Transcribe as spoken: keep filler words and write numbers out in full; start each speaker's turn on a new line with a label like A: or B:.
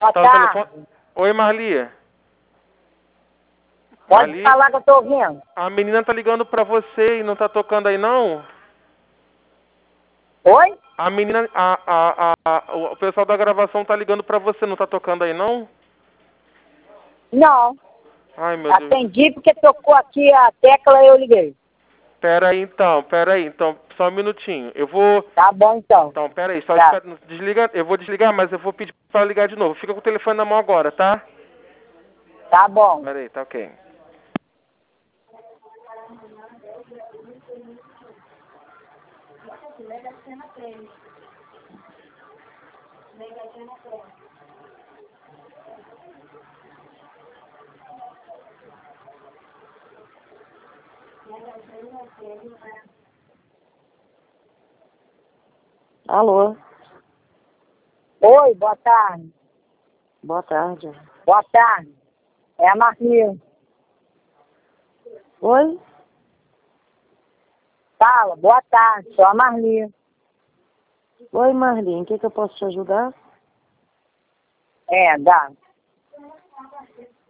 A: Boa
B: Tá no
A: tarde.
B: telefone. Oi, Marli.
A: Pode
B: Marli,
A: falar que eu tô ouvindo.
B: a menina tá ligando pra você e não tá tocando aí, não?
A: Oi?
B: A menina, a, a, a, a- o pessoal da gravação tá ligando pra você, não tá tocando aí, não?
A: Não.
B: Ai, meu Deus.
A: Atendi porque tocou aqui a tecla e eu liguei.
B: Pera aí, então, pera aí, então, só um minutinho. Eu vou...
A: Tá bom, então.
B: Então, pera aí, só
A: Tá.
B: espera, desliga, eu vou desligar, mas eu vou pedir pra ligar de novo. Fica com o telefone na mão agora, tá?
A: Tá bom.
B: Pera aí, tá ok.
C: Alô?
A: Oi, boa tarde.
C: Boa tarde.
A: Boa tarde. É a Marlinha.
C: Oi?
A: Fala, boa tarde. Sou a Marlinha.
C: Oi, Marli, em que, que eu posso te ajudar?
A: É, dá.